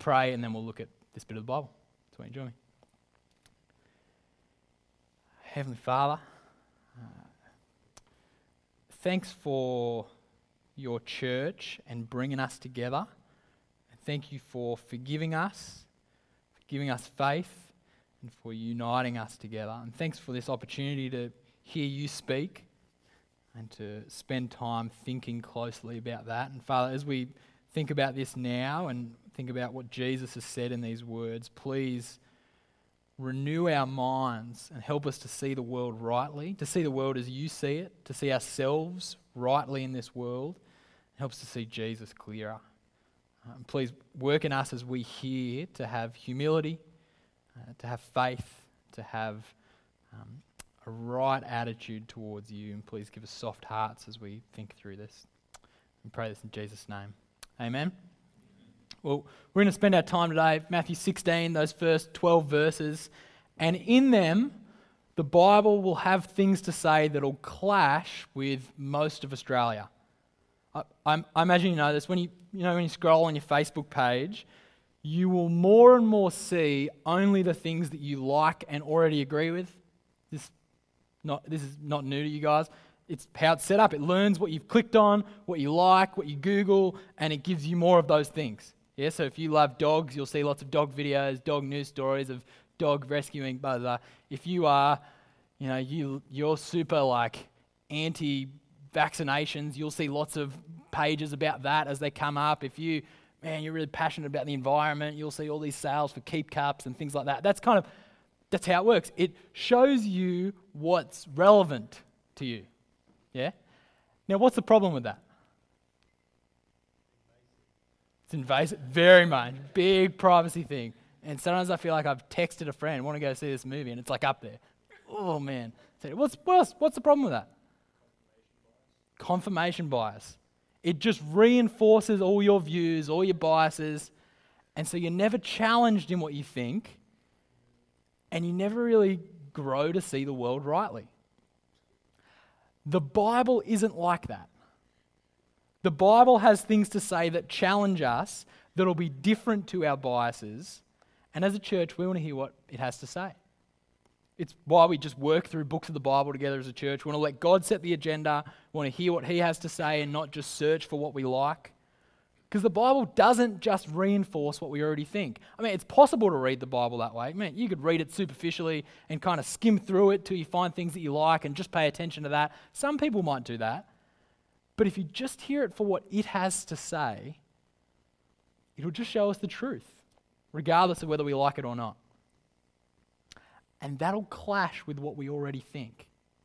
pray, and then we'll look at this bit of the Bible. So you join me. Heavenly Father, thanks for your church and bringing us together. Thank you for forgiving us, for giving us faith, and for uniting us together. And thanks for this opportunity to hear you speak and to spend time thinking closely about that. And Father, as we think about this now and think about what Jesus has said in these words, please renew our minds and help us to see the world rightly, to see the world as you see it, to see ourselves rightly in this world. It helps to see Jesus clearer. Please work in us as we hear to have humility, to have faith, to have a right attitude towards you. And please give us soft hearts as we think through this. We pray this in Jesus' name. Amen. Well, we're going to spend our time today, Matthew 16, those first 12 verses, and in them, the Bible will have things to say that will clash with most of Australia. I imagine you know this. When you scroll on your Facebook page, you will more and more see only the things that you like and already agree with. This is not new to you guys. It's how it's set up. It learns what you've clicked on, what you like, what you Google, and it gives you more of those things. Yeah, so if you love dogs, you'll see lots of dog videos, dog news stories of dog rescuing, blah, blah, blah. If you are, you're super like anti-vaccinations, you'll see lots of pages about that as they come up. If you're really passionate about the environment, you'll see all these sales for Keep Cups and things like that. That's how it works. It shows you what's relevant to you. Yeah? Now, what's the problem with that? It's invasive, very much. Big privacy thing. And sometimes I feel like I've texted a friend, want to go see this movie, and it's like up there. Oh, man. So what's the problem with that? Confirmation bias. It just reinforces all your views, all your biases, and so you're never challenged in what you think, and you never really grow to see the world rightly. The Bible isn't like that. The Bible has things to say that challenge us, that'll be different to our biases, and as a church, we want to hear what it has to say. It's why we just work through books of the Bible together as a church. We want to let God set the agenda. We want to hear what He has to say and not just search for what we like. Because the Bible doesn't just reinforce what we already think. I mean, it's possible to read the Bible that way. Man, you could read it superficially and kind of skim through it till you find things that you like and just pay attention to that. Some people might do that. But if you just hear it for what it has to say, it'll just show us the truth, regardless of whether we like it or not. And that'll clash with what we already think.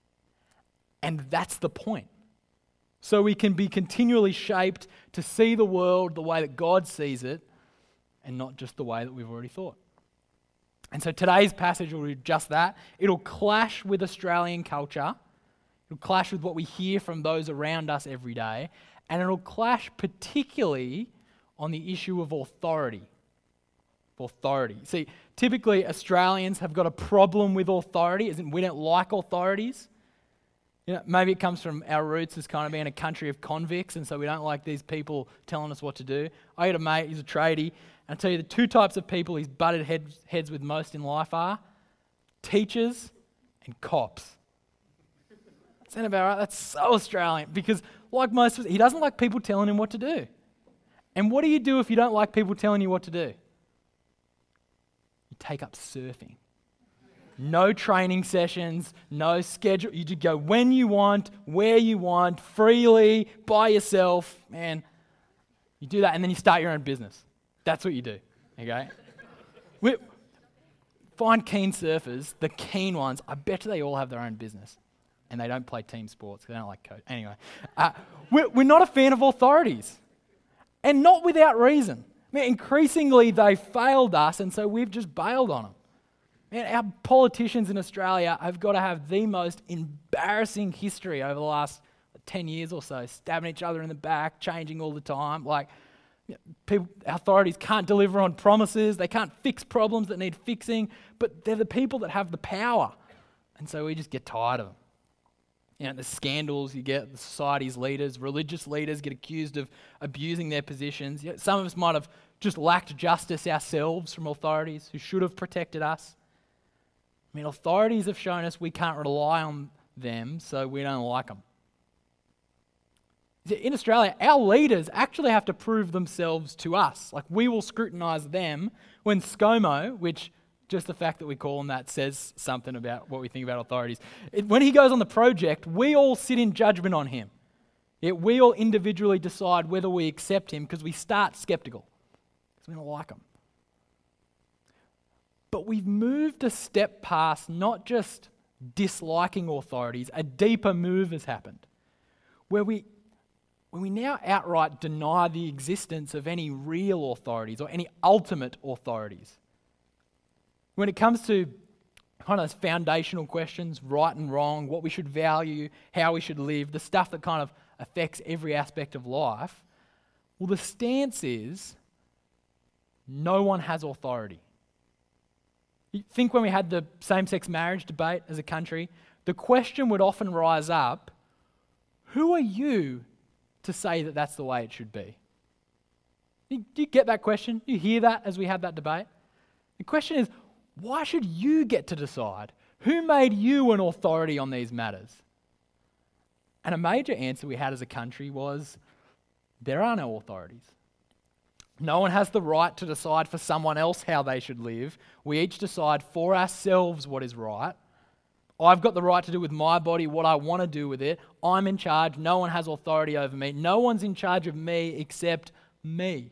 And that's the point. So we can be continually shaped to see the world the way that God sees it and not just the way that we've already thought. And so today's passage will do just that. It'll clash with Australian culture. It'll clash with what we hear from those around us every day. And it'll clash particularly on the issue of authority. See, typically Australians have got a problem with authority, as in we don't like authorities. Maybe it comes from our roots as kind of being a country of convicts, and so we don't like these people telling us what to do. I got a mate, he's a tradie, and I'll tell you the two types of people he's butted heads with most in life are teachers and cops. Sound about right? That's so Australian, because like most of us, he doesn't like people telling him what to do. And what do you do if you don't like people telling you what to do? You take up surfing. No training sessions, no schedule. You just go when you want, where you want, freely, by yourself. Man, you do that and then you start your own business. That's what you do, okay? Find keen surfers, the keen ones. I bet you they all have their own business. And they don't play team sports because they don't like coach. Anyway, we're not a fan of authorities. And not without reason. I mean, increasingly they failed us, and so we've just bailed on them. Man, our politicians in Australia have got to have the most embarrassing history over the last 10 years or so, stabbing each other in the back, changing all the time. Authorities can't deliver on promises, they can't fix problems that need fixing, but they're the people that have the power. And so we just get tired of them. The scandals you get, the society's leaders, religious leaders get accused of abusing their positions. Some of us might have just lacked justice ourselves from authorities who should have protected us. Authorities have shown us we can't rely on them, so we don't like them. In Australia, our leaders actually have to prove themselves to us. Like, we will scrutinise them when ScoMo, which just the fact that we call him that says something about what we think about authorities. When he goes on the project, we all sit in judgment on him. We all individually decide whether we accept him because we start skeptical, because we don't like him. But we've moved a step past not just disliking authorities, a deeper move has happened, where we now outright deny the existence of any real authorities or any ultimate authorities. When it comes to kind of those foundational questions, right and wrong, what we should value, how we should live, the stuff that kind of affects every aspect of life, well, the stance is no one has authority. You think when we had the same-sex marriage debate as a country, the question would often rise up, who are you to say that that's the way it should be? Do you get that question? Do you hear that as we have that debate? The question is, why should you get to decide? Who made you an authority on these matters? And a major answer we had as a country was, there are no authorities. No one has the right to decide for someone else how they should live. We each decide for ourselves what is right. I've got the right to do with my body what I want to do with it. I'm in charge. No one has authority over me. No one's in charge of me except me.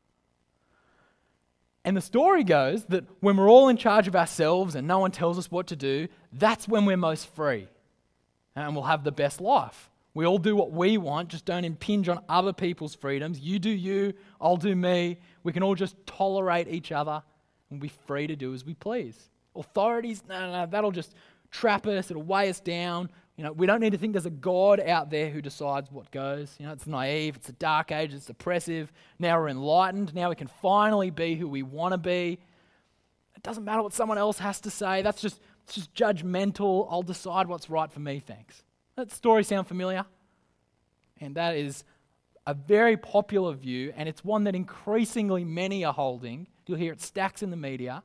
And the story goes that when we're all in charge of ourselves and no one tells us what to do, that's when we're most free and we'll have the best life. We all do what we want, just don't impinge on other people's freedoms. You do you, I'll do me. We can all just tolerate each other and be free to do as we please. Authorities, no, that'll just trap us, it'll weigh us down. We don't need to think there's a God out there who decides what goes. It's naive, it's a dark age, it's oppressive. Now we're enlightened, now we can finally be who we want to be. It doesn't matter what someone else has to say, it's just judgmental. I'll decide what's right for me, thanks. That story sound familiar? And that is a very popular view, and it's one that increasingly many are holding. You'll hear it stacks in the media.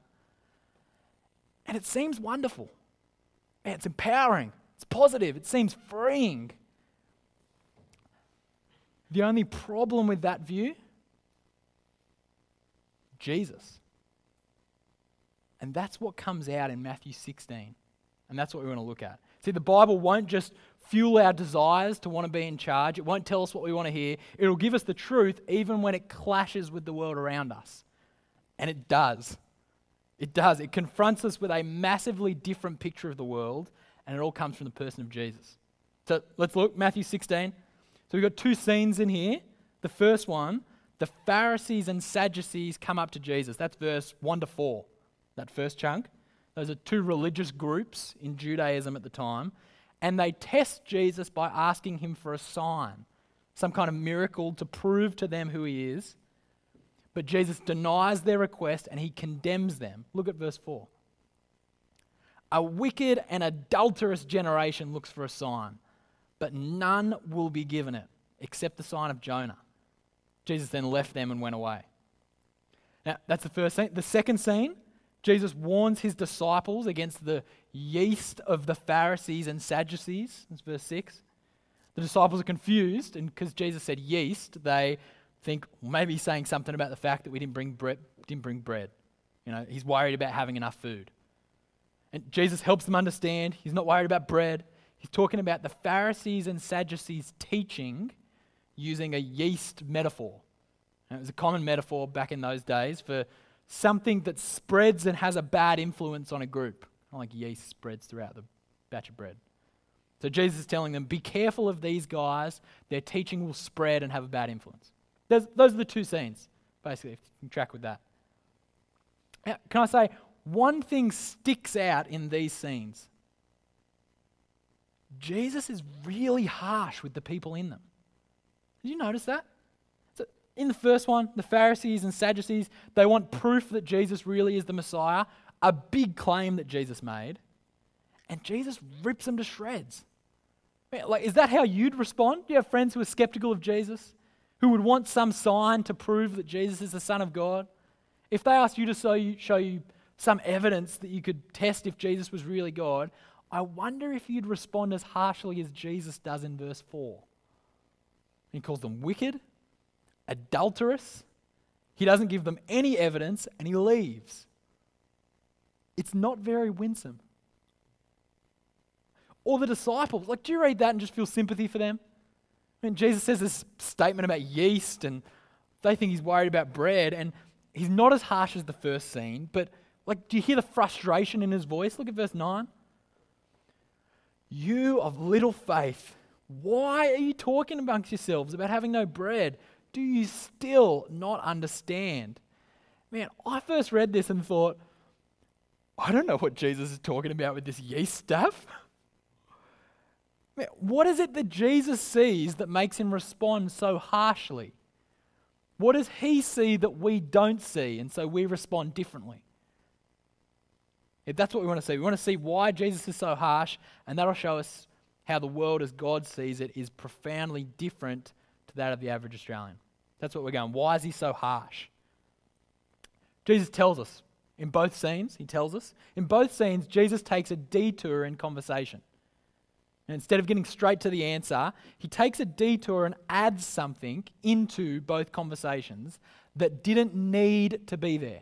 And it seems wonderful. Man, it's empowering. It's positive. It seems freeing. The only problem with that view? Jesus. And that's what comes out in Matthew 16. And that's what we want to look at. See, the Bible won't just fuel our desires to want to be in charge. It won't tell us what we want to hear. It'll give us the truth even when it clashes with the world around us. And it does. It does. It confronts us with a massively different picture of the world, and it all comes from the person of Jesus. So let's look, Matthew 16. So we've got two scenes in here. The first one, the Pharisees and Sadducees come up to Jesus. That's verse 1 to 4, that first chunk. Those are two religious groups in Judaism at the time. And they test Jesus by asking him for a sign, some kind of miracle to prove to them who he is. But Jesus denies their request and he condemns them. Look at verse 4. A wicked and adulterous generation looks for a sign, but none will be given it except the sign of Jonah. Jesus then left them and went away. Now, that's the first scene. The second scene, Jesus warns his disciples against the yeast of the Pharisees and Sadducees. That's verse 6. The disciples are confused, and because Jesus said yeast, they think maybe he's saying something about the fact that we didn't bring bread. He's worried about having enough food. And Jesus helps them understand he's not worried about bread. He's talking about the Pharisees and Sadducees teaching using a yeast metaphor. And it was a common metaphor back in those days for something that spreads and has a bad influence on a group. Not like yeast spreads throughout the batch of bread. So Jesus is telling them, be careful of these guys. Their teaching will spread and have a bad influence. Those are the two scenes, basically, if you can track with that. Now, can I say, one thing sticks out in these scenes. Jesus is really harsh with the people in them. Did you notice that? So in the first one, the Pharisees and Sadducees, they want proof that Jesus really is the Messiah, a big claim that Jesus made, and Jesus rips them to shreds. Man, like, is that how you'd respond? Do you have friends who are skeptical of Jesus, who would want some sign to prove that Jesus is the Son of God? If they asked you to show you some evidence that you could test if Jesus was really God, I wonder if you'd respond as harshly as Jesus does in verse 4. He calls them wicked, adulterous. He doesn't give them any evidence and he leaves. It's not very winsome. Or the disciples, like, do you read that and just feel sympathy for them? I mean, Jesus says this statement about yeast and they think he's worried about bread, and he's not as harsh as the first scene, but like, do you hear the frustration in his voice? Look at verse 9. You of little faith, why are you talking amongst yourselves about having no bread? Do you still not understand? Man, I first read this and thought, I don't know what Jesus is talking about with this yeast stuff. Man, what is it that Jesus sees that makes him respond so harshly? What does he see that we don't see, and so we respond differently? If that's what we want to see. We want to see why Jesus is so harsh, and that'll show us how the world as God sees it is profoundly different to that of the average Australian. That's what we're going. Why is he so harsh? Jesus tells us in both scenes, In both scenes, Jesus takes a detour in conversation. And instead of getting straight to the answer, he takes a detour and adds something into both conversations that didn't need to be there.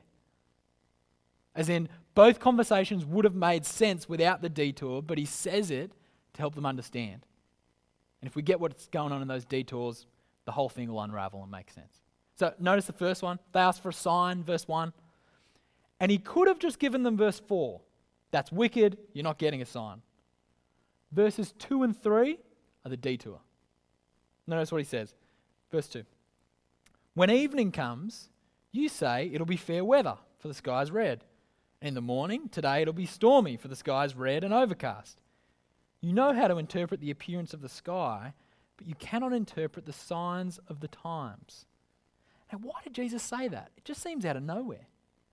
As in, both conversations would have made sense without the detour, but he says it to help them understand. And if we get what's going on in those detours, the whole thing will unravel and make sense. So notice the first one. They asked for a sign, verse 1. And he could have just given them verse 4. That's wicked, you're not getting a sign. Verses 2 and 3 are the detour. Notice what he says. Verse 2. When evening comes, you say it'll be fair weather, for the sky's red. And in the morning, today it'll be stormy, for the sky's red and overcast. You know how to interpret the appearance of the sky, but you cannot interpret the signs of the times. Now, why did Jesus say that? It just seems out of nowhere.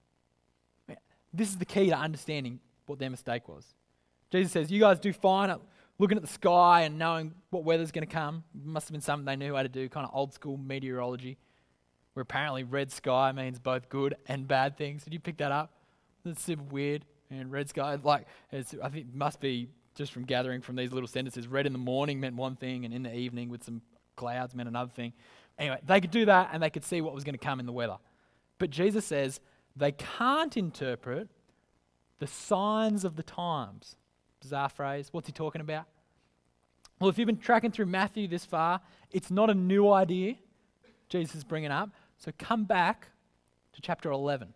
This is the key to understanding what their mistake was. Jesus says, you guys do fine at looking at the sky and knowing what weather's going to come. It must have been something they knew how to do, kind of old school meteorology, where apparently red sky means both good and bad things. Did you pick that up? That's super weird. And red sky, I think it must be just from gathering from these little sentences. Red in the morning meant one thing, and in the evening with some clouds meant another thing. Anyway, they could do that and they could see what was going to come in the weather. But Jesus says they can't interpret the signs of the times. Bizarre phrase. What's he talking about? Well, if you've been tracking through Matthew this far, it's not a new idea Jesus is bringing up. So come back to chapter 11.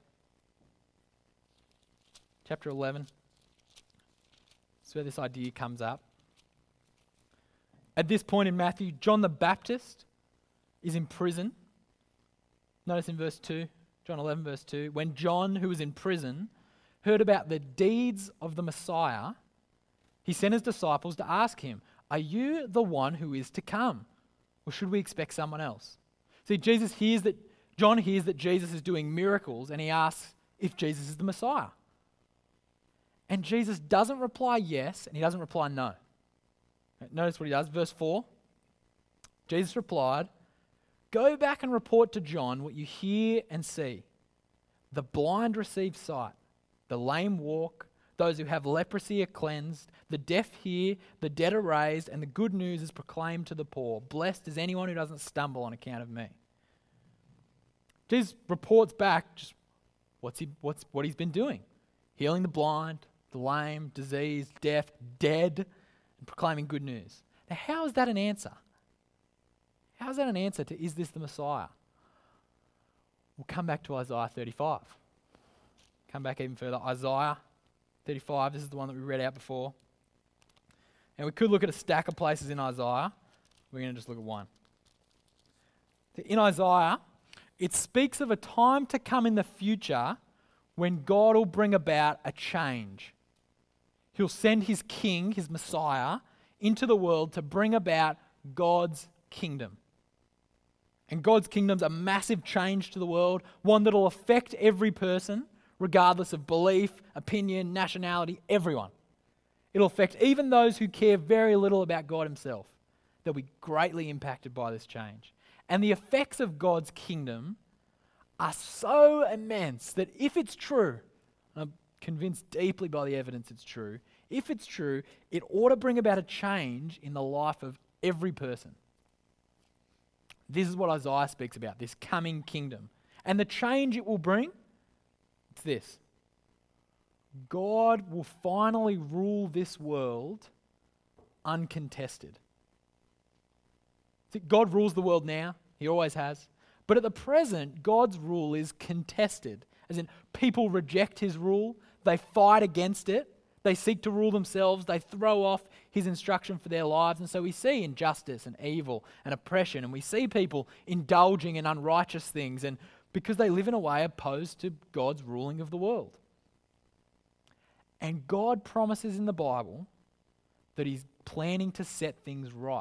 Chapter 11. That's where this idea comes up. At this point in Matthew, John the Baptist is in prison. Notice in verse 2, John 11 verse 2, when John, who was in prison, heard about the deeds of the Messiah, he sent his disciples to ask him, are you the one who is to come? Or should we expect someone else? See, John hears that Jesus is doing miracles, and he asks if Jesus is the Messiah. And Jesus doesn't reply yes, and he doesn't reply no. Notice what he does. Verse 4, Jesus replied, go back and report to John what you hear and see. The blind receive sight, the lame walk, those who have leprosy are cleansed, the deaf hear, the dead are raised, and the good news is proclaimed to the poor. Blessed is anyone who doesn't stumble on account of me. Jesus reports back just what he's been doing. Healing the blind, the lame, diseased, deaf, dead, and proclaiming good news. Now, how is that an answer? How is that an answer to, is this the Messiah? We'll come back to Isaiah 35. Come back even further. Isaiah 35, this is the one that we read out before. And we could look at a stack of places in Isaiah. We're going to just look at one. In Isaiah, it speaks of a time to come in the future when God will bring about a change. He'll send his king, his Messiah, into the world to bring about God's kingdom. And God's kingdom's a massive change to the world, one that will affect every person, regardless of belief, opinion, nationality, everyone. It'll affect even those who care very little about God himself. They'll be greatly impacted by this change. And the effects of God's kingdom are so immense that if it's true, and I'm convinced deeply by the evidence it's true, if it's true, it ought to bring about a change in the life of every person. This is what Isaiah speaks about, this coming kingdom. And the change it will bring, it's this. God will finally rule this world uncontested. See, God rules the world now. He always has. But at the present, God's rule is contested. As in, people reject his rule. They fight against it. They seek to rule themselves. They throw off his instruction for their lives. And so we see injustice and evil and oppression. And we see people indulging in unrighteous things. And because they live in a way opposed to God's ruling of the world. And God promises in the Bible that he's planning to set things right.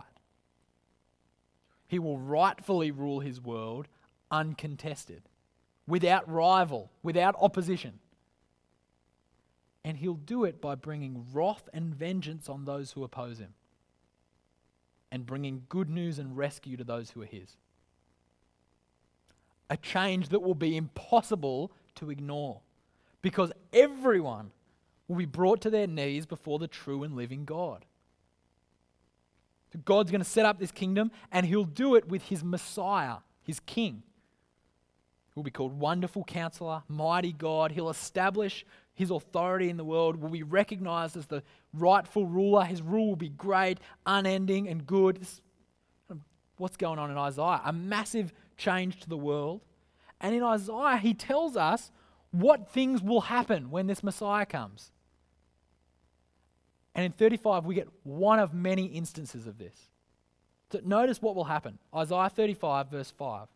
He will rightfully rule his world uncontested, without rival, without opposition. And he'll do it by bringing wrath and vengeance on those who oppose him, and bringing good news and rescue to those who are his. A change that will be impossible to ignore, because everyone will be brought to their knees before the true and living God. So God's going to set up this kingdom, and he'll do it with his Messiah, his King. He'll be called Wonderful Counselor, Mighty God. He'll establish his authority in the world, will be recognized as the rightful ruler. His rule will be great, unending, and good. This is what's going on in Isaiah. A massive change to the world. And in Isaiah, he tells us what things will happen when this Messiah comes. And in 35, we get one of many instances of this. So notice what will happen. Isaiah 35, verse 5.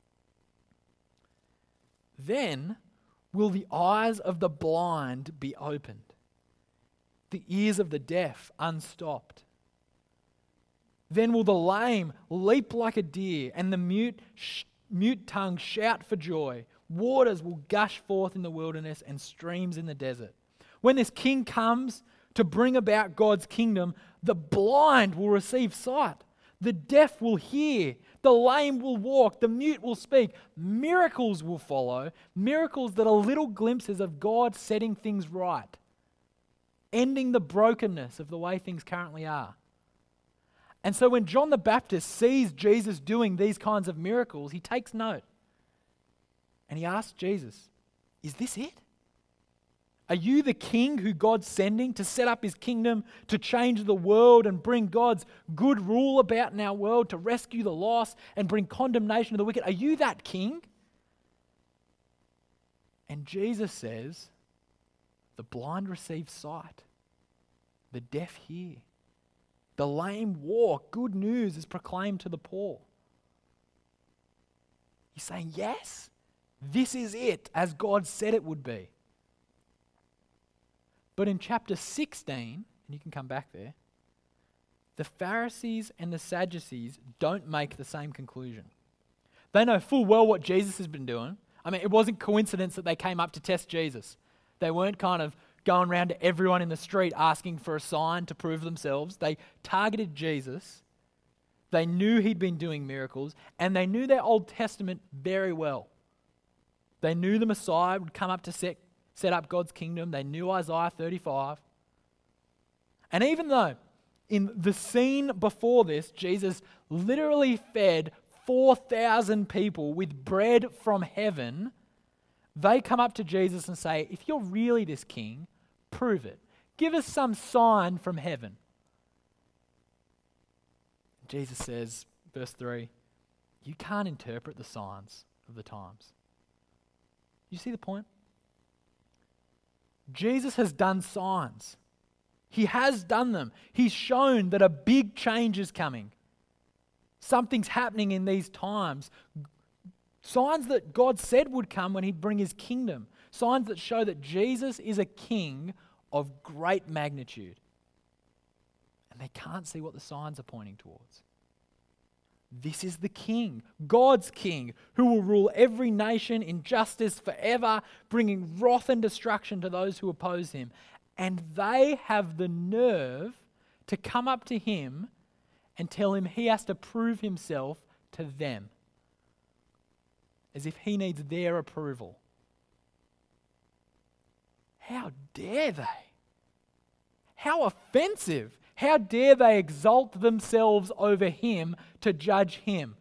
Then will the eyes of the blind be opened, the ears of the deaf unstopped. Then will the lame leap like a deer, and the mute tongue shout for joy. Waters will gush forth in the wilderness and streams in the desert. When this king comes to bring about God's kingdom, the blind will receive sight. The deaf will hear. The lame will walk. The mute will speak. Miracles will follow. Miracles that are little glimpses of God setting things right, ending the brokenness of the way things currently are. And so when John the Baptist sees Jesus doing these kinds of miracles, he takes note. And he asks Jesus, is this it? Are you the king who God's sending to set up his kingdom, to change the world and bring God's good rule about in our world, to rescue the lost and bring condemnation to the wicked? Are you that king? And Jesus says, the blind receive sight, the deaf hear, the lame walk, good news is proclaimed to the poor. He's saying, yes, this is it, as God said it would be. But in chapter 16, and you can come back there, the Pharisees and the Sadducees don't make the same conclusion. They know full well what Jesus has been doing. I mean, it wasn't coincidence that they came up to test Jesus. They weren't kind of going around to everyone in the street asking for a sign to prove themselves. They targeted Jesus. They knew he'd been doing miracles, and they knew their Old Testament very well. They knew the Messiah would come up to set up God's kingdom. They knew Isaiah 35. And even though in the scene before this, Jesus literally fed 4,000 people with bread from heaven, they come up to Jesus and say, if you're really this king, prove it. Give us some sign from heaven. Jesus says, verse 3, you can't interpret the signs of the times. You see the point? Jesus has done signs. He has done them. He's shown that a big change is coming. Something's happening in these times. Signs that God said would come when he'd bring his kingdom. Signs that show that Jesus is a king of great magnitude. And they can't see what the signs are pointing towards. This is the king, God's king, who will rule every nation in justice forever, bringing wrath and destruction to those who oppose him. And they have the nerve to come up to him and tell him he has to prove himself to them, as if he needs their approval. How dare they? How offensive. How dare they exalt themselves over him to judge him?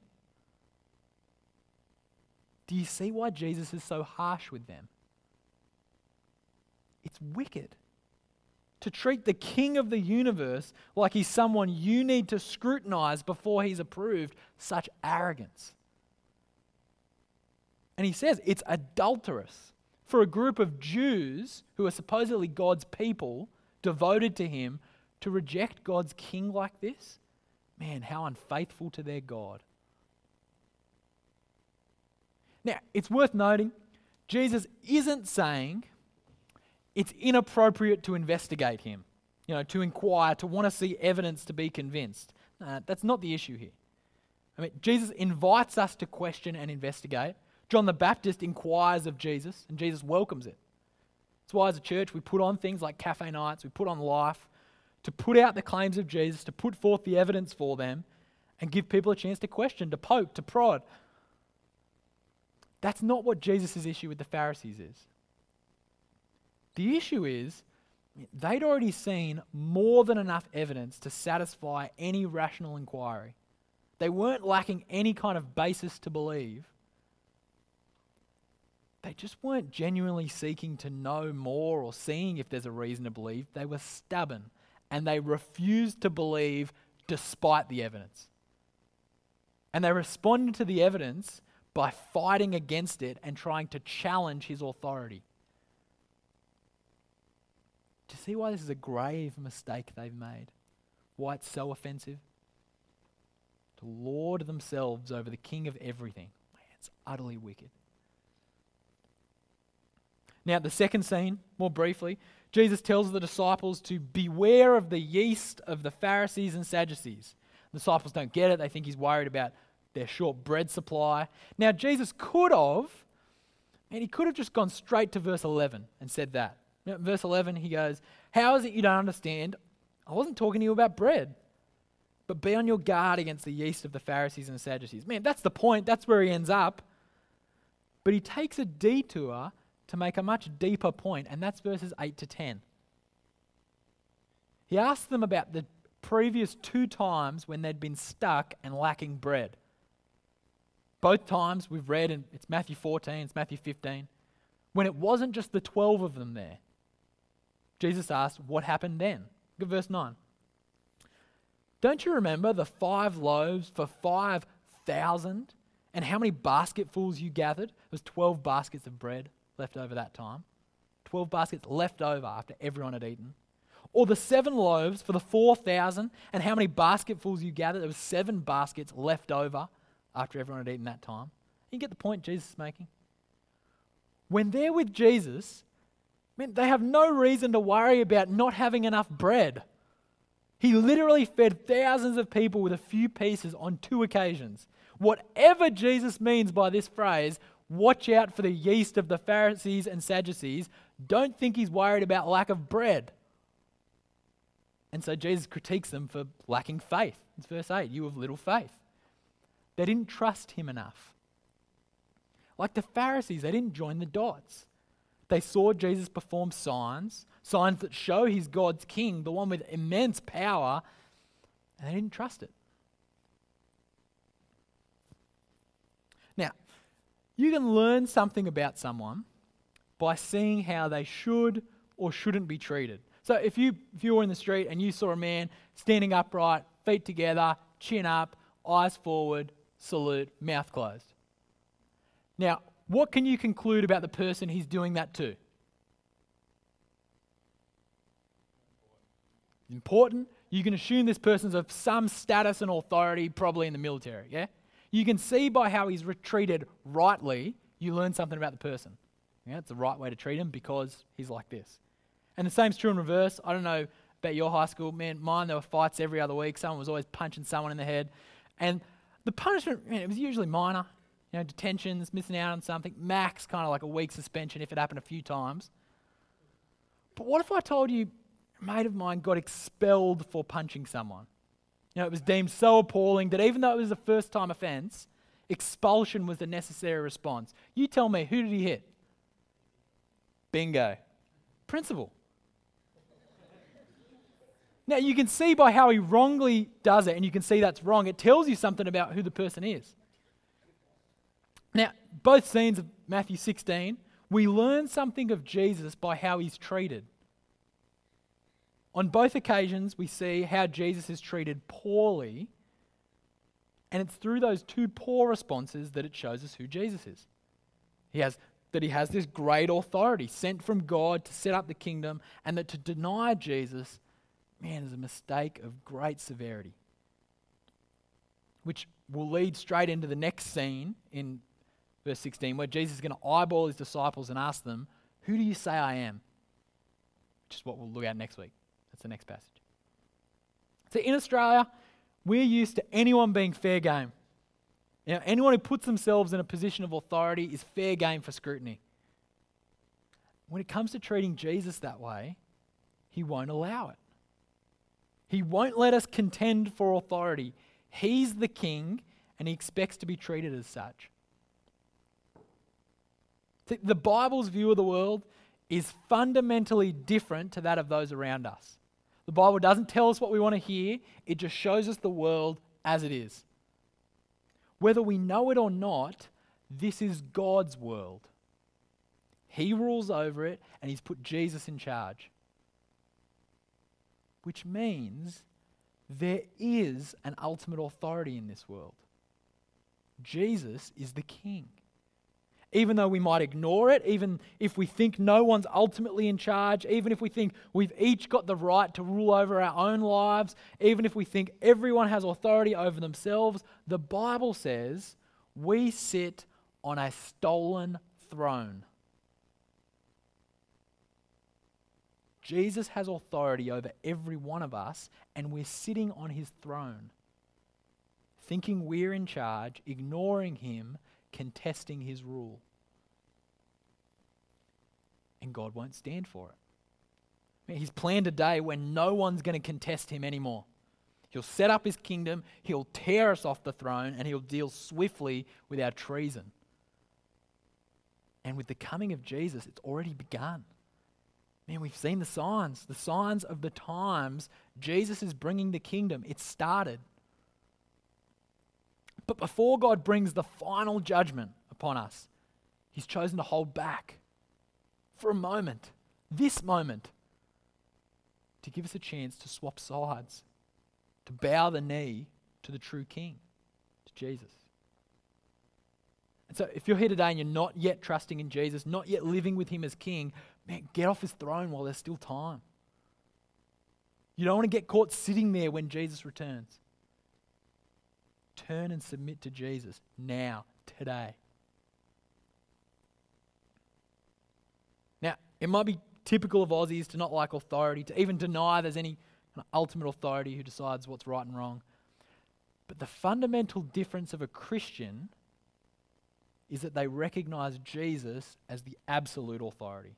Do you see why Jesus is so harsh with them? It's wicked. To treat the King of the universe like he's someone you need to scrutinize before he's approved, such arrogance. And he says it's adulterous for a group of Jews who are supposedly God's people, devoted to him, to reject God's king like this. Man, how unfaithful to their God. Now, it's worth noting, Jesus isn't saying it's inappropriate to investigate him, to inquire, to want to see evidence to be convinced. That's not the issue here. I mean, Jesus invites us to question and investigate. John the Baptist inquires of Jesus, and Jesus welcomes it. That's why as a church we put on things like cafe nights, we put on Life, to put out the claims of Jesus, to put forth the evidence for them, and give people a chance to question, to poke, to prod. That's not what Jesus' issue with the Pharisees is. The issue is, they'd already seen more than enough evidence to satisfy any rational inquiry. They weren't lacking any kind of basis to believe. They just weren't genuinely seeking to know more or seeing if there's a reason to believe. They were stubborn, and they refused to believe despite the evidence. And they responded to the evidence by fighting against it and trying to challenge his authority. Do you see why this is a grave mistake they've made? Why it's so offensive? To lord themselves over the King of everything. Man, it's utterly wicked. Now, the second scene, more briefly, Jesus tells the disciples to beware of the yeast of the Pharisees and Sadducees. The disciples don't get it. They think he's worried about their short bread supply. Now, Jesus could have just gone straight to verse 11 and said that. Verse 11, he goes, "How is it you don't understand? I wasn't talking to you about bread, but be on your guard against the yeast of the Pharisees and the Sadducees." Man, that's the point. That's where he ends up. But he takes a detour to make a much deeper point, and that's verses 8 to 10. He asks them about the previous 2 times when they'd been stuck and lacking bread. Both times we've read, and it's Matthew 14, it's Matthew 15, when it wasn't just the 12 of them there. Jesus asked, what happened then? Look at verse 9. "Don't you remember the 5 loaves for 5,000 and how many basketfuls you gathered?" There was 12 baskets of bread left over that time. 12 baskets left over after everyone had eaten. "Or the 7 loaves for the 4,000 and how many basketfuls you gathered?" There was 7 baskets left over after everyone had eaten that time. You get the point Jesus is making? When they're with Jesus, man, they have no reason to worry about not having enough bread. He literally fed thousands of people with a few pieces on 2 occasions. Whatever Jesus means by this phrase, watch out for the yeast of the Pharisees and Sadducees, don't think he's worried about lack of bread. And so Jesus critiques them for lacking faith. It's verse 8, "You have little faith." They didn't trust him enough. Like the Pharisees, they didn't join the dots. They saw Jesus perform signs that show he's God's king, the one with immense power, and they didn't trust it. Now, you can learn something about someone by seeing how they should or shouldn't be treated. So if you were in the street and you saw a man standing upright, feet together, chin up, eyes forward, salute, mouth closed. Now, what can you conclude about the person he's doing that to? Important. You can assume this person's of some status and authority, probably in the military, yeah? You can see by how he's treated rightly, you learn something about the person. Yeah, it's the right way to treat him because he's like this. And the same's true in reverse. I don't know about your high school, man. Mine, there were fights every other week. Someone was always punching someone in the head. And the punishment, man, it was usually minor. Detentions, missing out on something. Max, kind of like a week suspension if it happened a few times. But what if I told you a mate of mine got expelled for punching someone? It was deemed so appalling that even though it was a first-time offence, expulsion was the necessary response. You tell me, who did he hit? Bingo. Principal. Now, you can see by how he wrongly does it, and you can see that's wrong, it tells you something about who the person is. Now, both scenes of Matthew 16, we learn something of Jesus by how he's treated. On both occasions, we see how Jesus is treated poorly, and it's through those two poor responses that it shows us who Jesus is. He has this great authority sent from God to set up the kingdom, and that to deny Jesus, is a mistake of great severity. Which will lead straight into the next scene in verse 16, where Jesus is going to eyeball his disciples and ask them, "Who do you say I am?" Which is what we'll look at next week. That's the next passage. So in Australia, we're used to anyone being fair game. Anyone who puts themselves in a position of authority is fair game for scrutiny. When it comes to treating Jesus that way, he won't allow it. He won't let us contend for authority. He's the king, and he expects to be treated as such. The Bible's view of the world is fundamentally different to that of those around us. The Bible doesn't tell us what we want to hear, it just shows us the world as it is. Whether we know it or not, this is God's world. He rules over it, and he's put Jesus in charge. Which means there is an ultimate authority in this world. Jesus is the king. Even though we might ignore it, even if we think no one's ultimately in charge, even if we think we've each got the right to rule over our own lives, even if we think everyone has authority over themselves, the Bible says we sit on a stolen throne. Jesus has authority over every one of us, and we're sitting on his throne, thinking we're in charge, ignoring him, contesting his rule. And God won't stand for it. He's planned a day when no one's going to contest him anymore. He'll set up his kingdom, he'll tear us off the throne, and he'll deal swiftly with our treason. And with the coming of Jesus, it's already begun. We've seen the signs of the times. Jesus is bringing the kingdom. It's started. But before God brings the final judgment upon us, he's chosen to hold back for a moment, this moment, to give us a chance to swap sides, to bow the knee to the true king, to Jesus. And so if you're here today and you're not yet trusting in Jesus, not yet living with him as king, get off his throne while there's still time. You don't want to get caught sitting there when Jesus returns. Turn and submit to Jesus now, today. Now, it might be typical of Aussies to not like authority, to even deny there's any kind of ultimate authority who decides what's right and wrong. But the fundamental difference of a Christian is that they recognize Jesus as the absolute authority.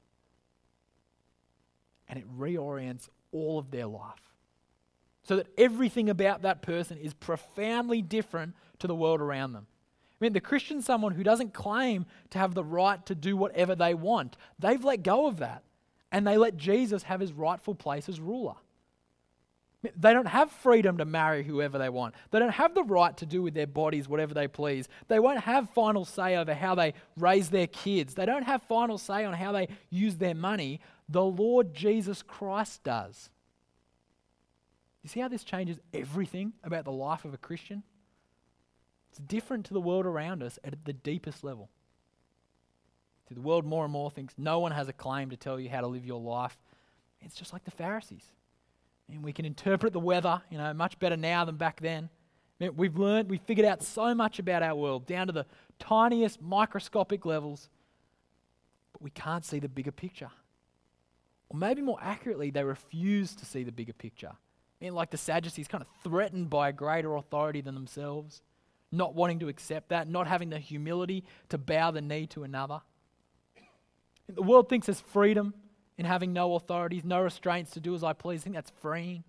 And it reorients all of their life, so that everything about that person is profoundly different to the world around them. The Christian's someone who doesn't claim to have the right to do whatever they want. They've let go of that, and they let Jesus have his rightful place as ruler. They don't have freedom to marry whoever they want. They don't have the right to do with their bodies whatever they please. They won't have final say over how they raise their kids. They don't have final say on how they use their money. The Lord Jesus Christ does. You see how this changes everything about the life of a Christian? It's different to the world around us at the deepest level. See, the world more and more thinks no one has a claim to tell you how to live your life. It's just like the Pharisees. And we can interpret the weather, much better now than back then. We've figured out so much about our world, down to the tiniest microscopic levels, but we can't see the bigger picture. Or maybe more accurately, they refuse to see the bigger picture. Like the Sadducees, kind of threatened by a greater authority than themselves, not wanting to accept that, not having the humility to bow the knee to another. The world thinks there's freedom in having no authorities, no restraints to do as I please. I think that's freeing.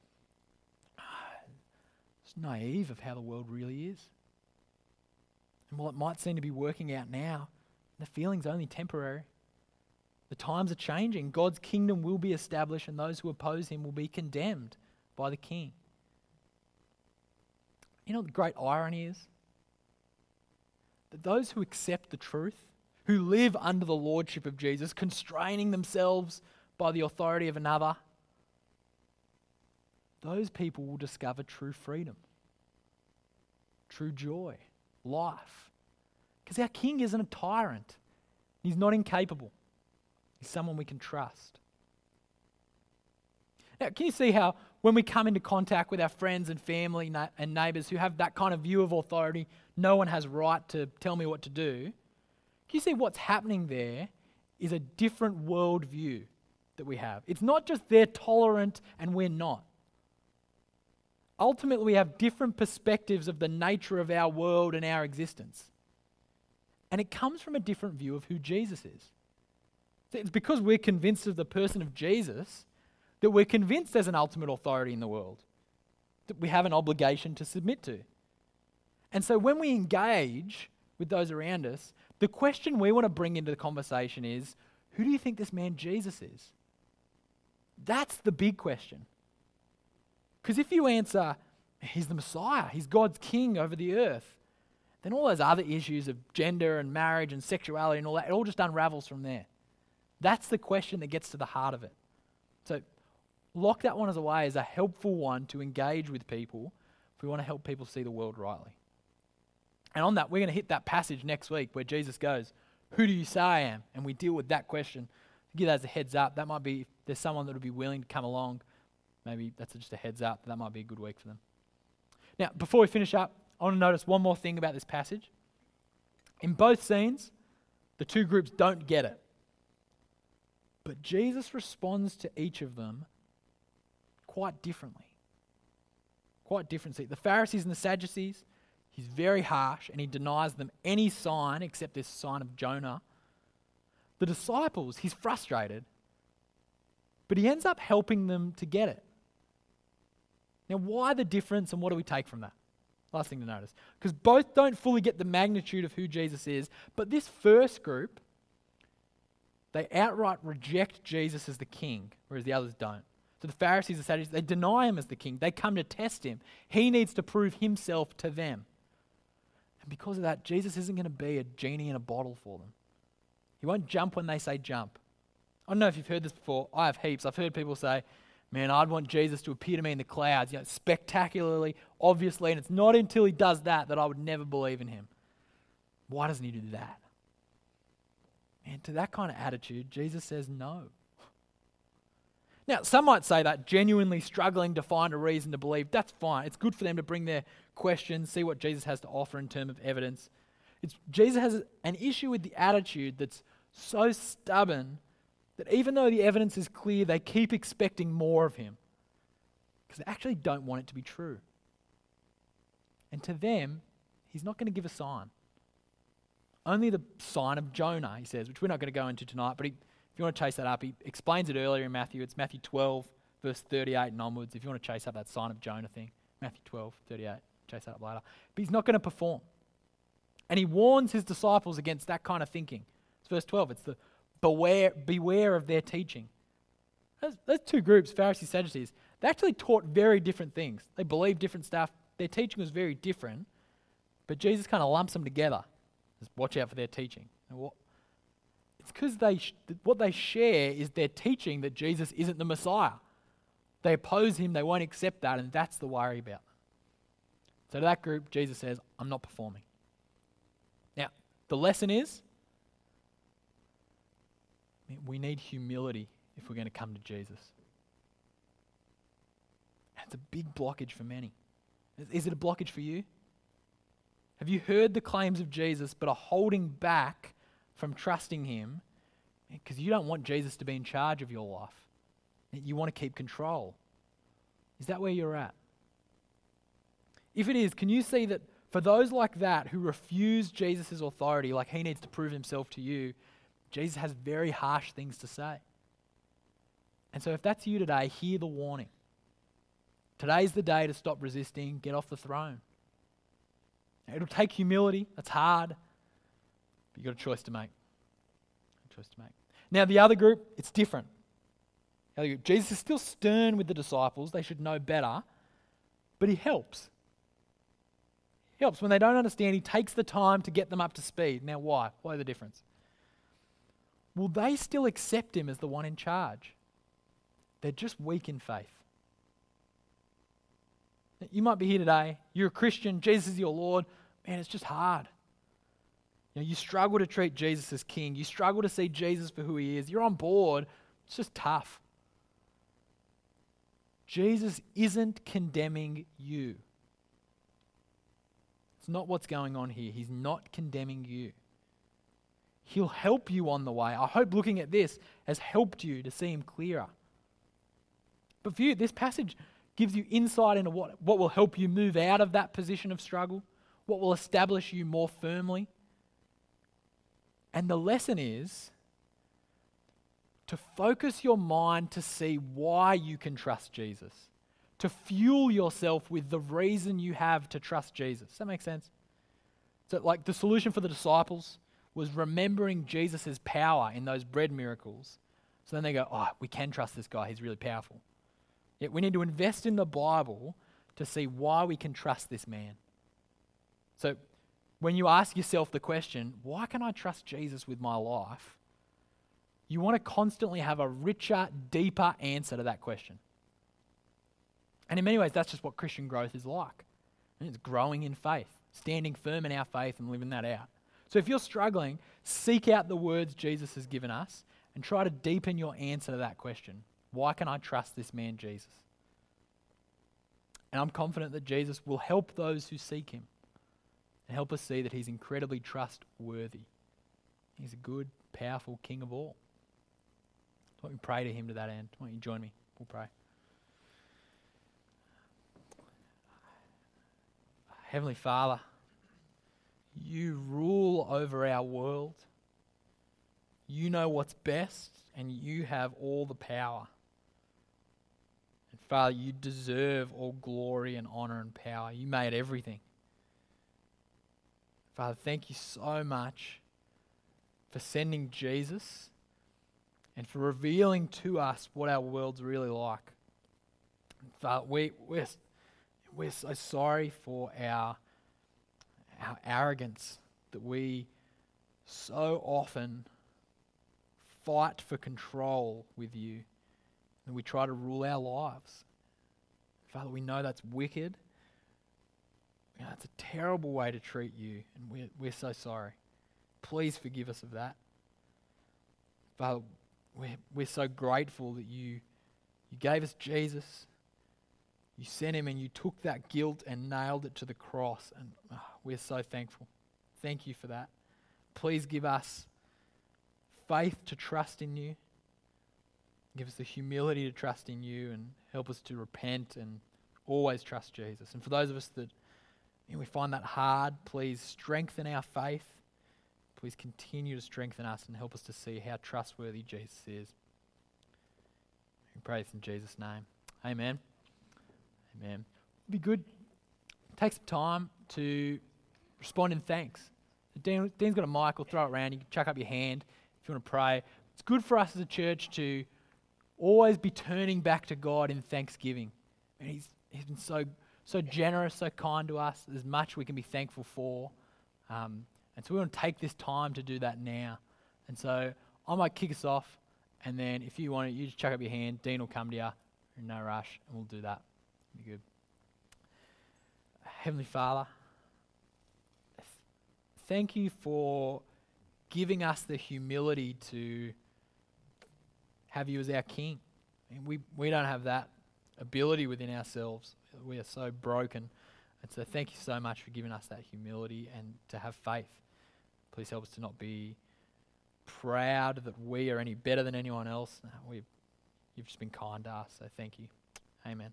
It's naive of how the world really is. And while it might seem to be working out now, the feeling's only temporary. The times are changing. God's kingdom will be established, and those who oppose him will be condemned by the king. You know what the great irony is? That those who accept the truth, who live under the lordship of Jesus, constraining themselves by the authority of another, those people will discover true freedom, true joy, life. Because our king isn't a tyrant. He's not incapable. He's someone we can trust. Now, can you see how when we come into contact with our friends and family and neighbours who have that kind of view of authority, no one has right to tell me what to do, can you see what's happening there is a different worldview that we have? It's not just they're tolerant and we're not. Ultimately, we have different perspectives of the nature of our world and our existence. And it comes from a different view of who Jesus is. So it's because we're convinced of the person of Jesus that we're convinced there's an ultimate authority in the world that we have an obligation to submit to. And so when we engage with those around us, the question we want to bring into the conversation is, who do you think this man Jesus is? That's the big question. Because if you answer, he's the Messiah, he's God's king over the earth, then all those other issues of gender and marriage and sexuality and all that, it all just unravels from there. That's the question that gets to the heart of it. So lock that one away as a helpful one to engage with people if we want to help people see the world rightly. And on that, we're going to hit that passage next week where Jesus goes, who do you say I am? And we deal with that question. To give that as a heads up, that might be, if there's someone that would be willing to come along, maybe that's just a heads up, that might be a good week for them. Now, before we finish up, I want to notice one more thing about this passage. In both scenes, the two groups don't get it. But Jesus responds to each of them quite differently. Quite differently. The Pharisees and the Sadducees, he's very harsh and he denies them any sign except this sign of Jonah. The disciples, he's frustrated, but he ends up helping them to get it. Now, why the difference and what do we take from that? Last thing to notice. Because both don't fully get the magnitude of who Jesus is, but this first group, they outright reject Jesus as the king, whereas the others don't. So the Pharisees and Sadducees, they deny him as the king. They come to test him. He needs to prove himself to them. And because of that, Jesus isn't going to be a genie in a bottle for them. He won't jump when they say jump. I don't know if you've heard this before. I have heaps. I've heard people say, man, I'd want Jesus to appear to me in the clouds, spectacularly, obviously, and it's not until he does that that I would never believe in him. Why doesn't he do that? And to that kind of attitude, Jesus says no. Now, some might say that genuinely struggling to find a reason to believe, that's fine. It's good for them to bring their questions, see what Jesus has to offer in terms of evidence. Jesus has an issue with the attitude that's so stubborn that even though the evidence is clear, they keep expecting more of him because they actually don't want it to be true. And to them, he's not going to give a sign. Only the sign of Jonah, he says, which we're not going to go into tonight, but if you want to chase that up, he explains it earlier in Matthew. It's Matthew 12, verse 38 and onwards. If you want to chase up that sign of Jonah thing, Matthew 12, 38, chase that up later. But he's not going to perform. And he warns his disciples against that kind of thinking. It's verse 12. It's the beware of their teaching. Those two groups, Pharisees, Sadducees, they actually taught very different things. They believed different stuff. Their teaching was very different. But Jesus kind of lumps them together. Just watch out for their teaching. It's because what they share is their teaching that Jesus isn't the Messiah. They oppose him, they won't accept that, and that's the worry about them. So to that group, Jesus says, I'm not performing. Now, the lesson is, we need humility if we're going to come to Jesus. And it's a big blockage for many. Is it a blockage for you? Have you heard the claims of Jesus but are holding back from trusting him because you don't want Jesus to be in charge of your life? You want to keep control. Is that where you're at? If it is, can you see that for those like that who refuse Jesus' authority, like he needs to prove himself to you, Jesus has very harsh things to say. And so if that's you today, hear the warning. Today's the day to stop resisting, get off the throne. It'll take humility. That's hard. But you've got a choice to make. Now, the other group, it's different. The other group, Jesus is still stern with the disciples. They should know better. But he helps. He helps. When they don't understand, he takes the time to get them up to speed. Now, why? Why the difference? Will they still accept him as the one in charge? They're just weak in faith. You might be here today, you're a Christian, Jesus is your Lord. Man, it's just hard. You struggle to treat Jesus as king. You struggle to see Jesus for who he is. You're on board. It's just tough. Jesus isn't condemning you. It's not what's going on here. He's not condemning you. He'll help you on the way. I hope looking at this has helped you to see him clearer. But for you, this passage gives you insight into what will help you move out of that position of struggle, what will establish you more firmly. And the lesson is to focus your mind to see why you can trust Jesus, to fuel yourself with the reason you have to trust Jesus. Does that make sense? So like the solution for the disciples was remembering Jesus' power in those bread miracles. So then they go, oh, we can trust this guy. He's really powerful. Yet we need to invest in the Bible to see why we can trust this man. So when you ask yourself the question, why can I trust Jesus with my life? You want to constantly have a richer, deeper answer to that question. And in many ways, that's just what Christian growth is like. It's growing in faith, standing firm in our faith and living that out. So if you're struggling, seek out the words Jesus has given us and try to deepen your answer to that question. Why can I trust this man, Jesus? And I'm confident that Jesus will help those who seek him and help us see that he's incredibly trustworthy. He's a good, powerful King of all. Why don't we pray to him to that end? Why don't you join me? We'll pray. Heavenly Father, you rule over our world. You know what's best, and you have all the power. And Father, you deserve all glory and honor and power. You made everything. Father, thank you so much for sending Jesus and for revealing to us what our world's really like. Father, we're so sorry for our arrogance, that we so often fight for control with you and we try to rule our lives. Father, we know that's wicked. It's a terrible way to treat you, and we're so sorry. Please forgive us of that. Father, we're so grateful that you gave us Jesus. You sent him and you took that guilt and nailed it to the cross, and we're so thankful. Thank you for that. Please give us faith to trust in you. Give us the humility to trust in you, and help us to repent and always trust Jesus. And for those of us that we find that hard, please strengthen our faith. Please continue to strengthen us and help us to see how trustworthy Jesus is. We pray this in Jesus' name. Amen. Amen. It'd be good. Take some time to respond in thanks. Dean's got a mic. We'll throw it around. You can chuck up your hand if you want to pray. It's good for us as a church to always be turning back to God in thanksgiving. And he's been so generous, so kind to us. There's much we can be thankful for. And so we want to take this time to do that now. And so I might kick us off, and then if you want it, you just chuck up your hand. Dean will come to you. In no rush, and we'll do that. Be good. Heavenly Father, thank you for giving us the humility to have you as our King. And we don't have that ability within ourselves. We are so broken. And so thank you so much for giving us that humility and to have faith. Please help us to not be proud that we are any better than anyone else. No, you've just been kind to us, so thank you. Amen.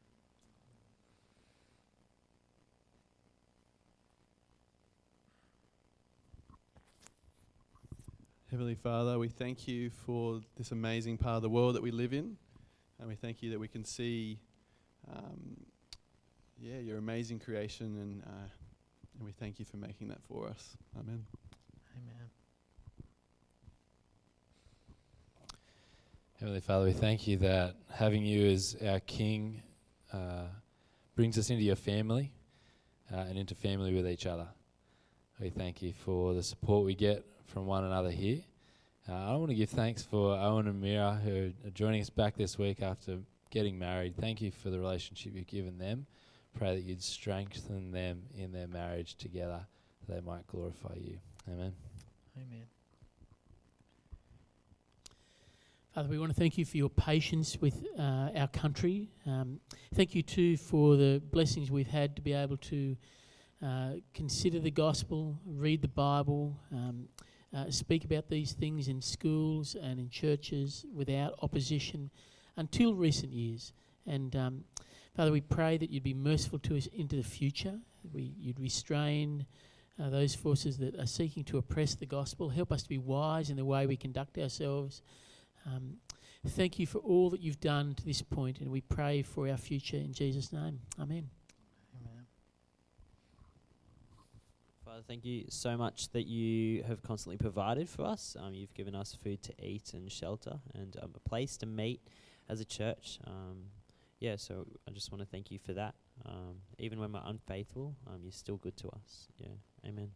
Heavenly Father, we thank you for this amazing part of the world that we live in. And we thank you that we can see, your amazing creation, and we thank you for making that for us. Amen. Amen. Heavenly Father, we thank you that having you as our King brings us into your family and into family with each other. We thank you for the support we get from one another here. I want to give thanks for Owen and Mira, who are joining us back this week after getting married. Thank you for the relationship you've given them. Pray that you'd strengthen them in their marriage together, that they might glorify you. Amen. Amen. Father, we want to thank you for your patience with our country. Thank you too for the blessings we've had to be able to consider the gospel, read the Bible, speak about these things in schools and in churches without opposition until recent years. And Father, we pray that you'd be merciful to us into the future. You'd restrain those forces that are seeking to oppress the gospel. Help us to be wise in the way we conduct ourselves. Thank you for all that you've done to this point, and we pray for our future in Jesus' name. Amen. Amen. Father, thank you so much that you have constantly provided for us. You've given us food to eat and shelter and a place to meet as a church. So I just want to thank you for that. Even when we're unfaithful, you're still good to us. Yeah, amen.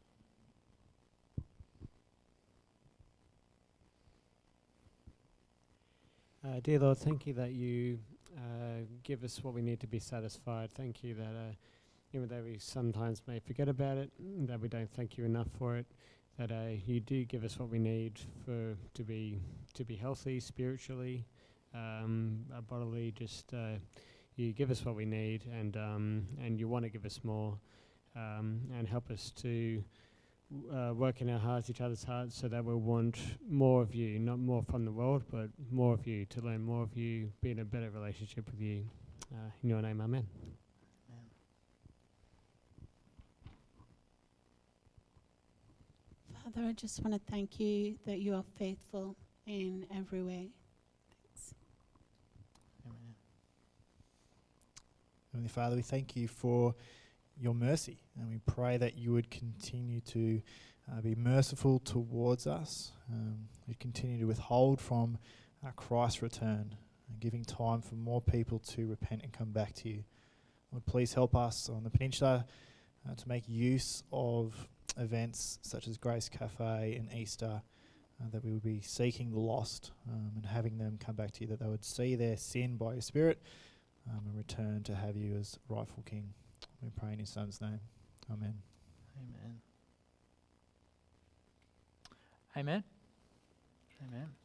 Dear Lord, thank you that you give us what we need to be satisfied. Thank you that even though we sometimes may forget about it, that we don't thank you enough for it, that you do give us what we need to be healthy spiritually, bodily. You give us what we need, and you want to give us more, and help us to work in our hearts, each other's hearts, so that we'll want more of you, not more from the world, but more of you, to learn more of you, be in a better relationship with you. In your name, amen. Father, I just want to thank you that you are faithful in every way. Thanks. Amen. Heavenly Father, we thank you for your mercy, and we pray that you would continue to be merciful towards us. You continue to withhold from Christ's return, and giving time for more people to repent and come back to you. Lord, please help us on the peninsula to make use of events such as Grace Cafe and Easter, that we would be seeking the lost and having them come back to you, that they would see their sin by your Spirit and return to have you as rightful King. We pray in his Son's name. Amen. Amen. Amen. Amen.